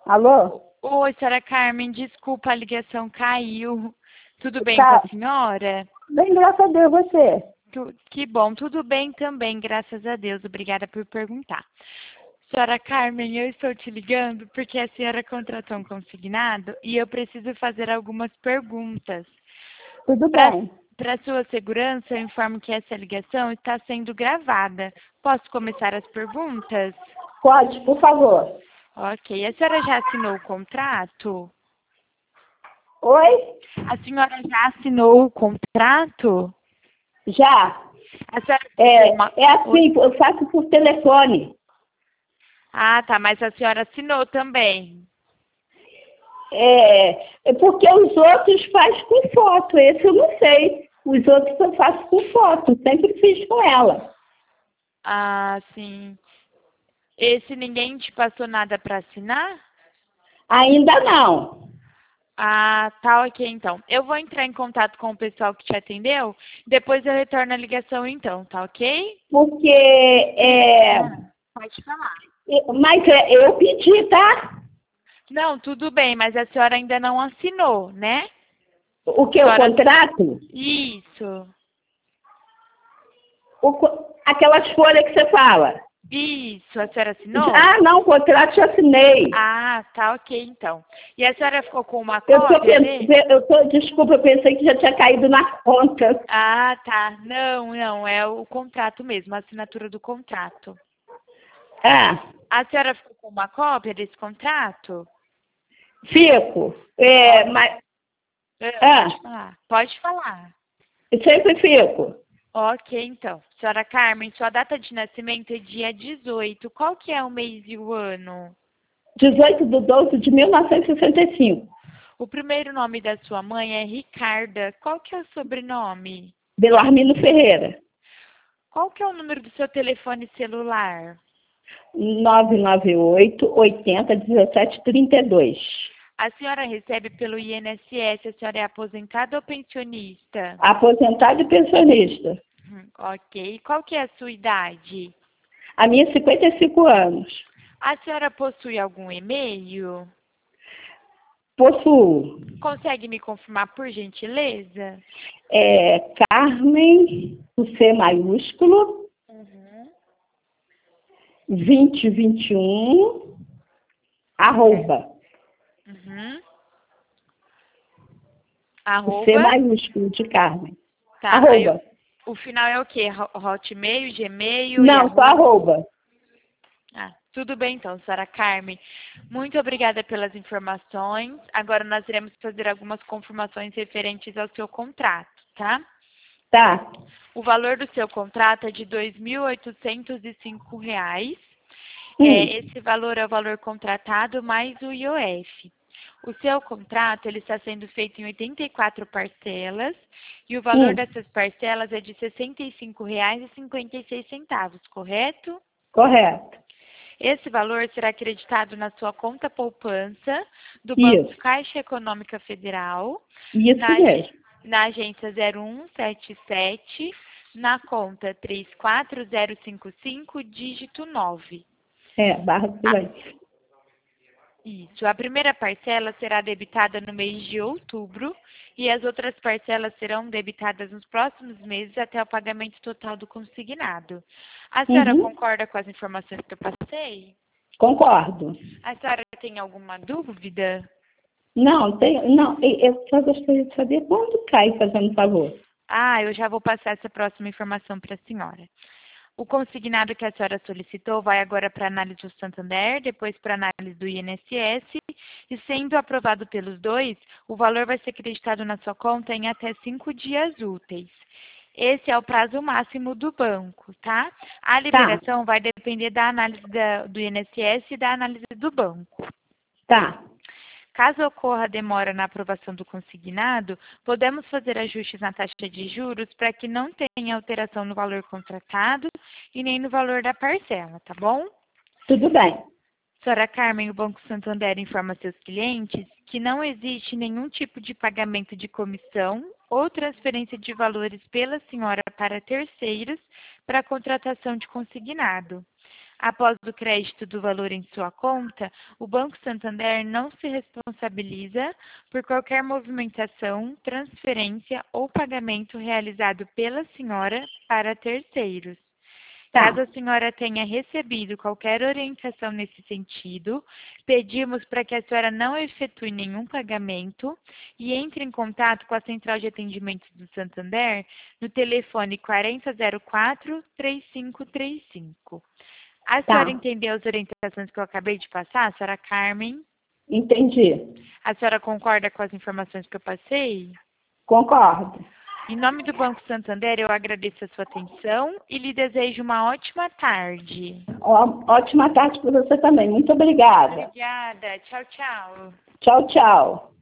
Alô? Oi, senhora Carmen, desculpa, a ligação caiu. Tudo bem Tá. com a senhora? Bem, graças a Deus, você. Que bom, tudo bem também, graças a Deus. Obrigada por perguntar. Senhora Carmen, eu estou te ligando porque a senhora contratou um consignado e eu preciso fazer algumas perguntas. Tudo bem. Para sua segurança, eu informo que essa ligação está sendo gravada. Posso começar as perguntas? Pode, por favor. Ok. A senhora já assinou o contrato? Oi? A senhora já assinou o contrato? Já. A senhora É assim, eu faço por telefone. Ah, tá, mas a senhora assinou também. É porque os outros faz com foto, esse eu não sei. Os outros eu faço com foto, sempre fiz com ela. Ah, sim. Esse ninguém te passou nada para assinar? Ainda não. Ah, tá, ok, então. Eu vou entrar em contato com o pessoal que te atendeu, depois eu retorno a ligação então, tá ok? Porque Pode falar. mas eu pedi, tá? Não, tudo bem, mas a senhora ainda não assinou, né? O que? O contrato? Isso, Aquelas folhas que você fala. isso. A senhora assinou? Ah, não, o contrato já assinei. Ah, tá, ok, então. E a senhora ficou com uma cópia dele? Desculpa, eu pensei que já tinha caído na conta. Ah, tá. Não, é o contrato mesmo, a assinatura do contrato. Ah, A senhora ficou com uma cópia desse contrato? fico. Mas, Pode falar. Pode falar. eu sempre fico. Ok, então. Senhora Carmen, sua data de nascimento é dia 18. Qual que é o mês e o ano? 18/12/1965. O primeiro nome da sua mãe é Ricarda. Qual que é o sobrenome? Belarmino Ferreira. Qual que é o número do seu telefone celular? 998-80-1732. A senhora recebe pelo INSS, a senhora é aposentada ou pensionista? Aposentado e pensionista. Ok. Qual que é a sua idade? A minha 55 anos. A senhora possui algum e-mail? Possuo. Consegue me confirmar, por gentileza? Carmen, o C maiúsculo, 2021, arroba. O C Arroba. maiúsculo de Carmen. Tá. Arroba. O final é o quê? Hotmail, Gmail? Não, só arroba. Ah, tudo bem então, senhora Carmen. Muito obrigada pelas informações. Agora nós iremos fazer algumas confirmações referentes ao seu contrato, tá? Tá. O valor do seu contrato é de R$ 2.805. Esse valor é o valor contratado mais o IOF. O seu contrato ele está sendo feito em 84 parcelas e o valor dessas parcelas é de R$ 65,56, correto? Correto. Esse valor será acreditado na sua conta poupança do Banco Caixa Econômica Federal, Isso mesmo. na agência 0177, na conta 34055, dígito 9. Barra do Silêncio. Isso. A primeira parcela será debitada no mês de outubro e as outras parcelas serão debitadas nos próximos meses até o pagamento total do consignado. A senhora concorda com as informações que eu passei? Concordo. A senhora tem alguma dúvida? Não, eu só gostaria de saber quando cai, fazendo favor. Ah, eu já vou passar essa próxima informação para a senhora. O consignado que a senhora solicitou vai agora para análise do Santander, depois para análise do INSS, e sendo aprovado pelos dois, o valor vai ser acreditado na sua conta em até 5 dias úteis. Esse é o prazo máximo do banco, tá? A liberação vai depender da análise do INSS e da análise do banco. Tá. Caso ocorra demora na aprovação do consignado, podemos fazer ajustes na taxa de juros para que não tenha alteração no valor contratado e nem no valor da parcela, tá bom? Tudo bem. Senhora Carmen, o Banco Santander informa seus clientes que não existe nenhum tipo de pagamento de comissão ou transferência de valores pela senhora para terceiros para a contratação de consignado. Após o crédito do valor em sua conta, o Banco Santander não se responsabiliza por qualquer movimentação, transferência ou pagamento realizado pela senhora para terceiros. Tá. Caso a senhora tenha recebido qualquer orientação nesse sentido, pedimos para que a senhora não efetue nenhum pagamento e entre em contato com a Central de Atendimento do Santander no telefone 4004-3535. A senhora Tá. entendeu as orientações que eu acabei de passar, senhora Carmen? Entendi. A senhora concorda com as informações que eu passei? Concordo. Em nome do Banco Santander, eu agradeço a sua atenção e lhe desejo uma ótima tarde. Ótima tarde para você também. Muito obrigada. Obrigada. Tchau, tchau. Tchau, tchau.